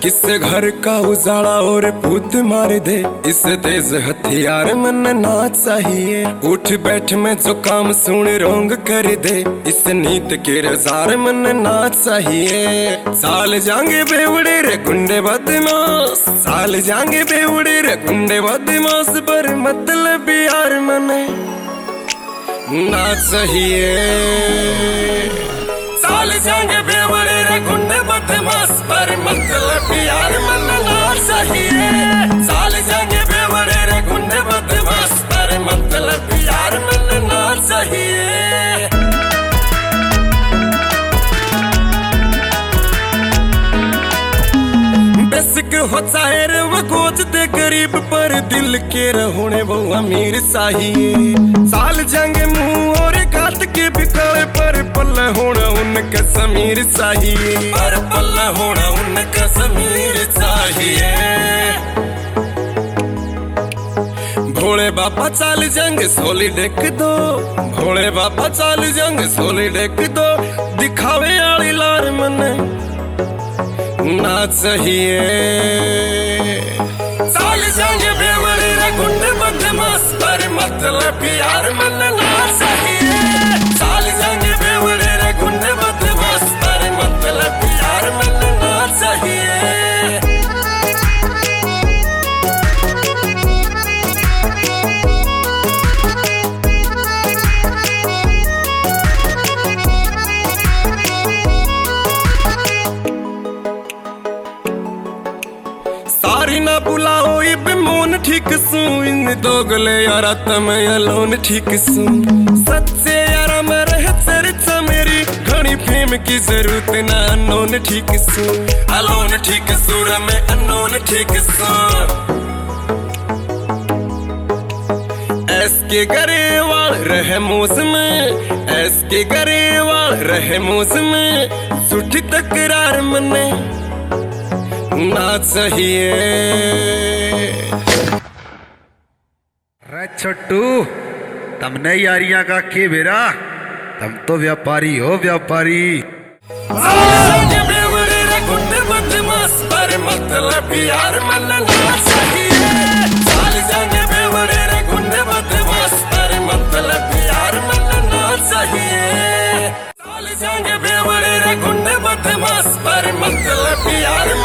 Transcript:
किससे घर का उजाला और भूत मार दे, इससे तेज हथियार मन ना चाहिए। उठ बैठ में जो काम सुन रोंग कर दे, इस नीत के रजार मन ना चाहिए। साल जाएंगे बेवड़े रे गुंडे बदमाश, साल जाएंगे बेवड़े रे गुंडे बदमाश, पर मतलब यार मन ना चाहिए। साल जाएंगे बेवड़े रे गुंडे बदमाश, पर मतलब यार मन ना चाहिए। साल जाएंगे बेवड़े रे गुंडे बदमाश, पर मतलब यार मन ना चाहिए। बेसिक हो चाहे रे वो गोद दे गरीब, पर दिल के रहोने वो अमीर चाहिए। साल जाएंगे मुंह और घाट के बिकाए, पर पल्ला होना उनका समीर चाहिए, पर पल्ला होना उनका समीर चाहिए। भोले बाबा चाल जंग सोली डेक दो, भोले बाबा चाल जंग सोली डेक दो, दिखावे आली लार मन ना चाहिए। साल जाएंगे बेवड़े रे गुंडे बदमाश, पर मतलब यार मन ना चाहिए। साल जाएंगे बेवड़े रे गुंडे बदमाश, पर मतलब यार मन ना चाहिए। सारी ना बुलाओ इब मोन ठीक सू, इन दोगले यारा तम अलोन ठीक सू। सच्चे यारा में रहे चर्चा मेरी, घनी फेम की जरूरत ना अनोन ठीक सू। अलोन ठीक सूर में अनोन ठीक सू। एसके गरेवाल रहे मौसम, एसके गरेवाल रहे मौसम, सुठी तकरार मने ना चाहिए। रे छोटू, तुमने यारियां का के बेरा, तुम तो व्यापारी हो व्यापारी। बेवड़े रे गुंडे बदमाश, पर मतलब यार मन ना चाहिए। साल जाएंगे बेवड़े रे गुंडे बदमाश, पर मतलब यार मन ना चाहिए। साल जाएंगे बेवड़े रे गुंडे बदमाश, पर मतलब यार